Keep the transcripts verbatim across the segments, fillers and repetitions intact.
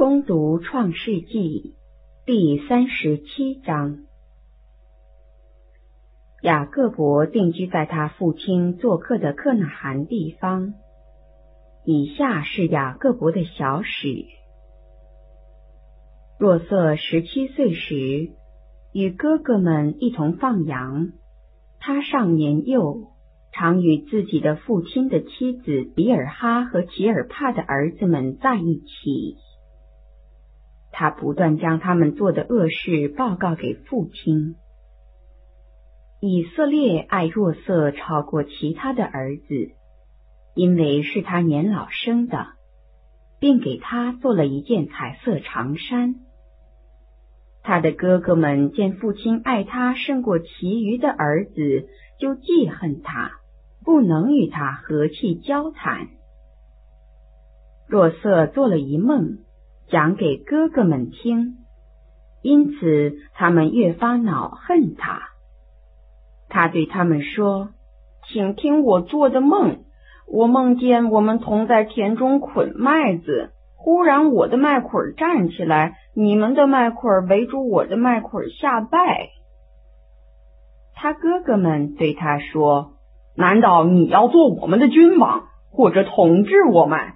恭读创世纪第三十七章。雅各伯定居在他父亲做客的克纳罕地方。以下是雅各伯的小史。若瑟十七岁时，与哥哥们一同放羊，他尚年幼，常与自己的父亲的妻子比尔哈和吉尔帕的儿子们在一起。他不断将他们做的恶事报告给父亲。以色列爱若瑟超过其他的儿子，因为是他年老生的，并给他做了一件彩色长衫。他的哥哥们见父亲爱他胜过其余的儿子，就记恨他，不能与他和气交谈。若瑟做了一梦，讲给哥哥们听，因此他们越发恼恨他。他对他们说：请听我做的梦，我梦见我们同在田中捆麦子，忽然我的麦捆站起来，你们的麦捆围住我的麦捆下拜。他哥哥们对他说：难道你要做我们的君王，或者统治我们？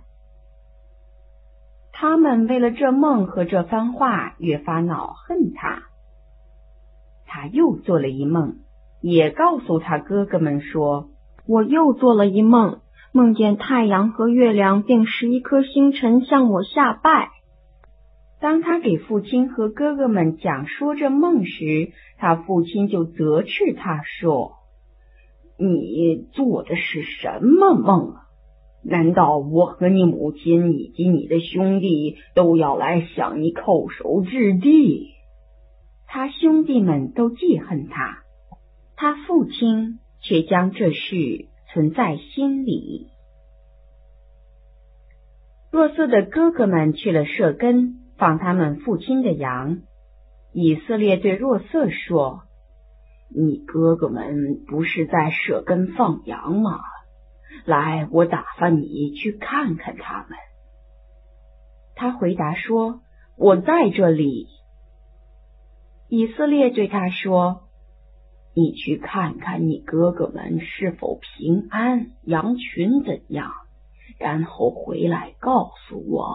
他们为了这梦和这番话越发恼恨他。他又做了一梦，也告诉他哥哥们说：我又做了一梦，梦见太阳和月亮并十一颗星辰向我下拜。当他给父亲和哥哥们讲说这梦时，他父亲就责斥他说：你做的是什么梦啊？难道我和你母亲以及你的兄弟都要来向你叩首致地？他兄弟们都记恨他，他父亲却将这事存在心里。若瑟的哥哥们去了舍根，放他们父亲的羊。以色列对若瑟说：你哥哥们不是在舍根放羊吗？来，我打发你去看看他们。他回答说：我在这里。以色列对他说：你去看看你哥哥们是否平安，羊群怎样，然后回来告诉我。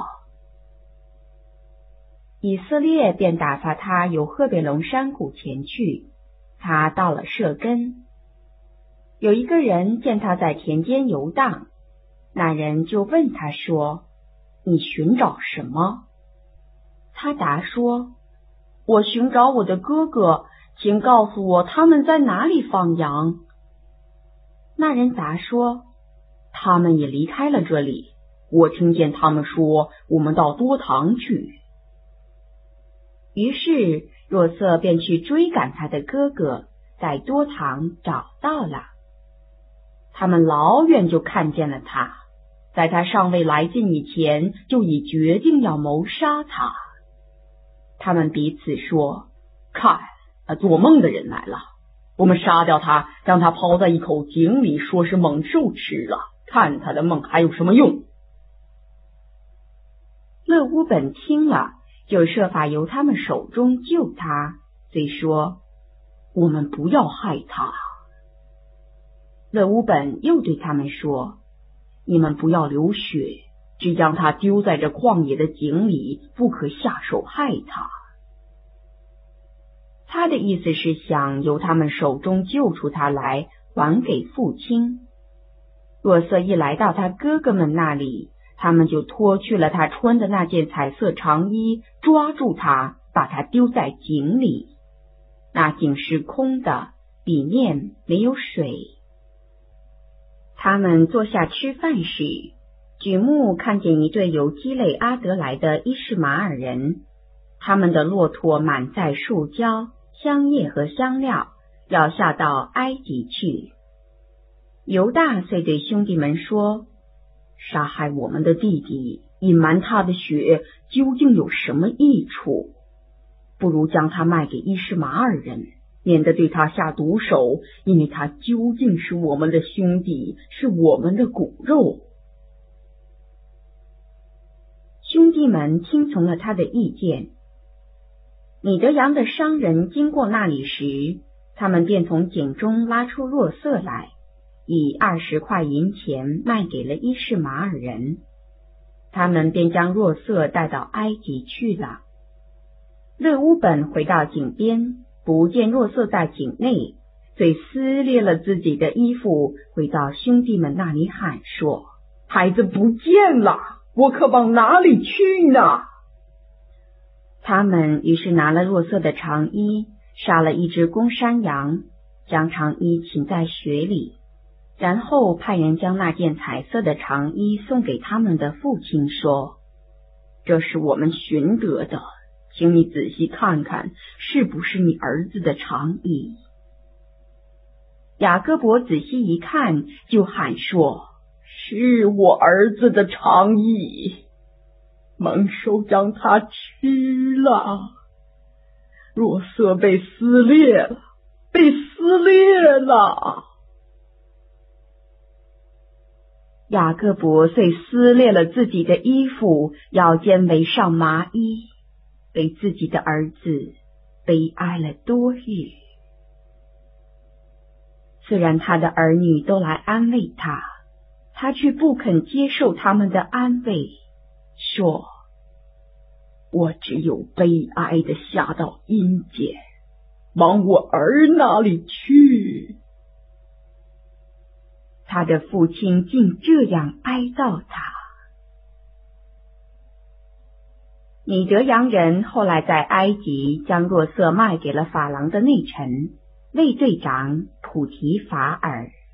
以色列便打发他由赫别龙山谷前去。他到了舍根，有一个人见他在田间游荡，那人就问他说：你寻找什么？他答说：我寻找我的哥哥，请告诉我他们在哪里放羊。那人答说：他们也离开了这里，我听见他们说我们到多堂去。于是若瑟便去追赶他的哥哥，在多堂找到了。他们老远就看见了他，在他尚未来近以前，就已决定要谋杀他。他们彼此说：看，做梦的人来了，我们杀掉他，将他抛在一口井里，说是猛兽吃了，看他的梦还有什么用。勒乌本听了，就设法由他们手中救他，遂说：我们不要害他。勒乌本又对他们说：你们不要流血，只将他丢在这旷野的井里，不可下手害他。他的意思是想由他们手中救出他来，还给父亲。若瑟一来到他哥哥们那里，他们就脱去了他穿的那件彩色长衣，抓住他，把他丢在井里。那井是空的，里面没有水。他们坐下吃饭时，举目看见一对由基累阿得来的伊什马尔人，他们的骆驼满载树胶、香叶和香料，要下到埃及去。犹大遂对兄弟们说：杀害我们的弟弟，隐瞒他的血，究竟有什么益处？不如将他卖给伊什马尔人，免得对他下毒手，因为他究竟是我们的兄弟，是我们的骨肉。兄弟弟们听从了他的意见。米德扬的商人经过那里时，他们便从井中拉出若瑟来，以二十块银钱卖给了伊士马尔人。他们便将若瑟带到埃及去了。勒乌本回到井边，不见若瑟在井内，遂撕裂了自己的衣服，回到兄弟们那里喊说：孩子不见了，我可往哪里去呢？他们于是拿了若瑟的长衣，杀了一只公山羊，将长衣浸在血里，然后派人将那件彩色的长衣送给他们的父亲，说：这是我们寻得的，请你仔细看看，是不是你儿子的长衣？雅各伯仔细一看，就喊说：是我儿子的长衣，蒙受将他取了。若瑟被撕裂了，被撕裂了。雅各伯遂撕裂了自己的衣服，腰间围上麻衣，为自己的儿子悲哀了多日。虽然他的儿女都来安慰他，他却不肯接受他们的安慰，说：我只有悲哀的下到阴间，往我儿那里去。他的父亲竟这样哀悼他。米德扬人后来在埃及将若瑟卖给了法郎的内臣卫队长普提法尔。